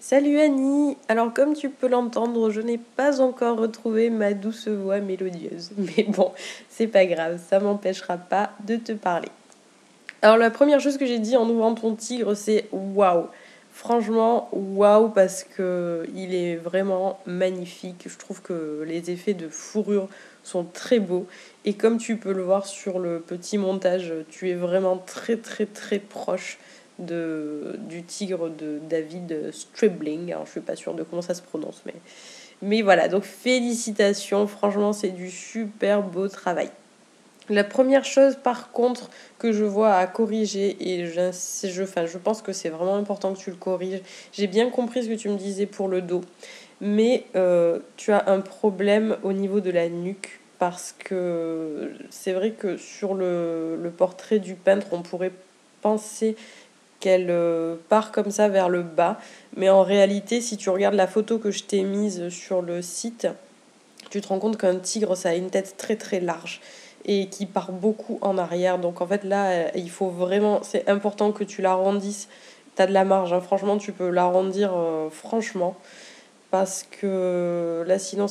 Salut Annie! Alors comme tu peux l'entendre, je n'ai pas encore retrouvé ma douce voix mélodieuse. Mais bon, c'est pas grave, ça m'empêchera pas de te parler. Alors la première chose que j'ai dit en ouvrant ton tigre, c'est waouh! Franchement, waouh parce que il est vraiment magnifique. Je trouve que les effets de fourrure sont très beaux. Et comme tu peux le voir sur le petit montage, tu es vraiment très très très proche du tigre de David Stribling. Alors je suis pas sûre de comment ça se prononce, mais voilà. Donc félicitations, franchement c'est du super beau travail. La première chose, par contre, que je vois à corriger, et je pense que c'est vraiment important que tu le corriges, j'ai bien compris ce que tu me disais pour le dos, mais tu as un problème au niveau de la nuque, parce que c'est vrai que sur le portrait du peintre, on pourrait penser qu'elle part comme ça vers le bas, mais en réalité, si tu regardes la photo que je t'ai mise sur le site, tu te rends compte qu'un tigre, ça a une tête très très large et qui part beaucoup en arrière. Donc en fait là, il faut vraiment, c'est important que tu l'arrondisses. T'as de la marge, hein. Franchement, tu peux l'arrondir franchement parce que là sinon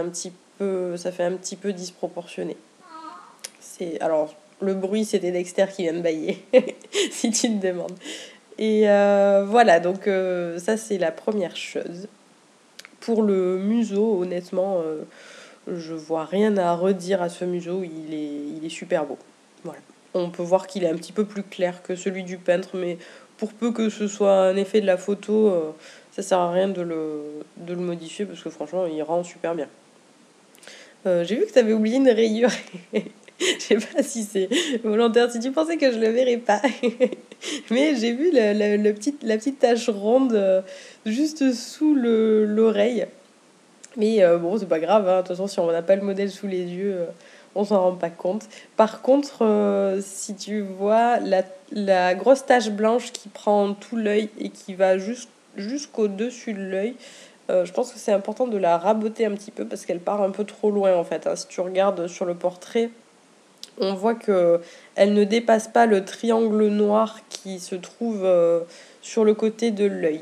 ça fait un petit peu disproportionné. C'est alors le bruit, c'était Dexter qui vient de bailler si tu te demandes. Et voilà, donc ça c'est la première chose. Pour le museau, honnêtement, je vois rien à redire à ce museau, il est super beau. Voilà. On peut voir qu'il est un petit peu plus clair que celui du peintre, mais pour peu que ce soit un effet de la photo, ça sert à rien de le modifier parce que franchement, il rend super bien. J'ai vu que tu avais oublié une rayure. Je sais pas si c'est volontaire, si tu pensais que je le verrais pas. Mais j'ai vu la petite tache ronde juste sous l'oreille. Mais bon, c'est pas grave, hein. De toute façon, si on n'a pas le modèle sous les yeux, on s'en rend pas compte. Par contre, si tu vois la grosse tache blanche qui prend tout l'œil et qui va jusqu'au-dessus de l'œil, je pense que c'est important de la raboter un petit peu parce qu'elle part un peu trop loin en fait, hein. Si tu regardes sur le portrait, on voit que elle ne dépasse pas le triangle noir qui se trouve sur le côté de l'œil.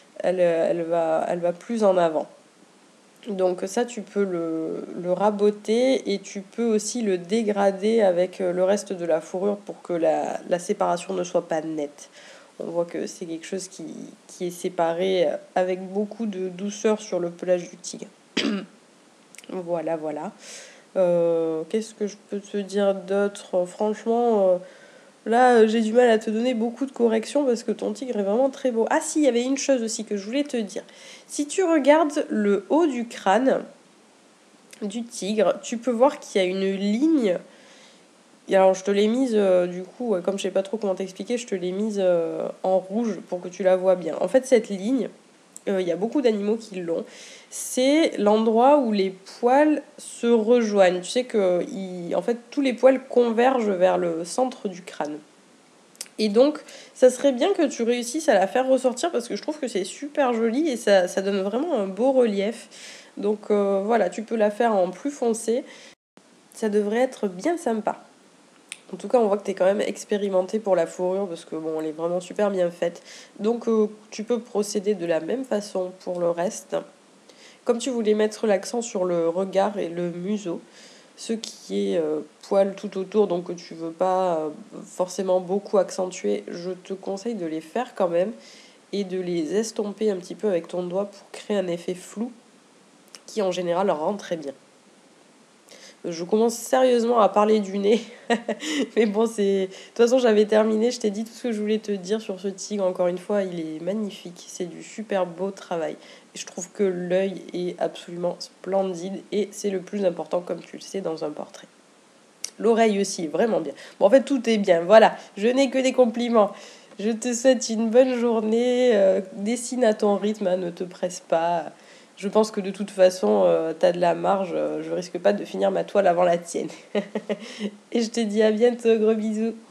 Elle va plus en avant. Donc ça, tu peux le raboter et tu peux aussi le dégrader avec le reste de la fourrure pour que la séparation ne soit pas nette. On voit que c'est quelque chose qui est séparé avec beaucoup de douceur sur le pelage du tigre. Voilà, voilà. Qu'est-ce que je peux te dire d'autre? Franchement, là, j'ai du mal à te donner beaucoup de corrections parce que ton tigre est vraiment très beau. Ah si, il y avait une chose aussi que je voulais te dire. Si tu regardes le haut du crâne du tigre, tu peux voir qu'il y a une ligne. Et alors je te l'ai mise, du coup, comme je sais pas trop comment t'expliquer, je te l'ai mise en rouge pour que tu la vois bien. En fait, cette ligne, il y a beaucoup d'animaux qui l'ont. C'est l'endroit où les poils se rejoignent. Tu sais que en fait, tous les poils convergent vers le centre du crâne. Et donc, ça serait bien que tu réussisses à la faire ressortir parce que je trouve que c'est super joli et ça donne vraiment un beau relief. Donc voilà, tu peux la faire en plus foncé. Ça devrait être bien sympa. En tout cas, on voit que tu es quand même expérimenté pour la fourrure parce que bon, elle est vraiment super bien faite. Donc tu peux procéder de la même façon pour le reste. Comme tu voulais mettre l'accent sur le regard et le museau, ce qui est poil tout autour, donc que tu veux pas forcément beaucoup accentuer, je te conseille de les faire quand même et de les estomper un petit peu avec ton doigt pour créer un effet flou qui en général rend très bien. Je commence sérieusement à parler du nez. Mais bon, c'est. De toute façon, j'avais terminé. Je t'ai dit tout ce que je voulais te dire sur ce tigre. Encore une fois, il est magnifique. C'est du super beau travail. Et je trouve que l'œil est absolument splendide. Et c'est le plus important, comme tu le sais, dans un portrait. L'oreille aussi, vraiment bien. Bon, en fait, tout est bien. Voilà, je n'ai que des compliments. Je te souhaite une bonne journée. Dessine à ton rythme, hein, ne te presse pas. Je pense que de toute façon, tu as de la marge. Je risque pas de finir ma toile avant la tienne. Et je te dis à bientôt, gros bisous.